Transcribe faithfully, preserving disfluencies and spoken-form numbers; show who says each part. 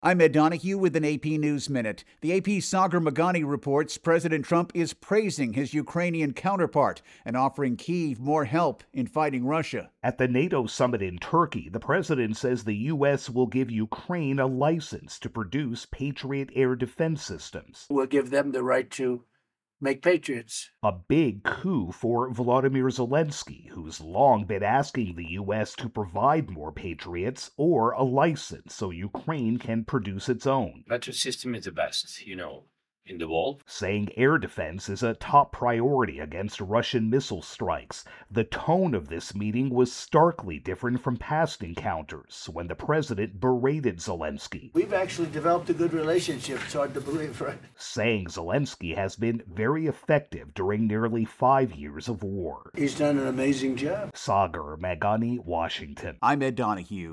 Speaker 1: I'm Ed Donahue with an A P News Minute. The A P's Sagar Meghani reports President Trump is praising his Ukrainian counterpart and offering Kyiv more help in fighting Russia.
Speaker 2: At the NATO summit in Turkey, the president says the U S will give Ukraine a license to produce Patriot air defense systems.
Speaker 3: We'll give them the right to make Patriots.
Speaker 2: A big coup for Volodymyr Zelensky, who's long been asking the U S to provide more Patriots or a license so Ukraine can produce its own.
Speaker 4: Patriot system is the best, you know, in the world.
Speaker 2: Saying air defense is a top priority against Russian missile strikes. The tone of this meeting was starkly different from past encounters when the president berated Zelensky.
Speaker 3: We've actually developed a good relationship. It's hard to believe, right?
Speaker 2: Saying Zelensky has been very effective during nearly five years of war.
Speaker 3: He's done an amazing job.
Speaker 2: Sagar Meghani, Washington.
Speaker 1: I'm Ed Donahue.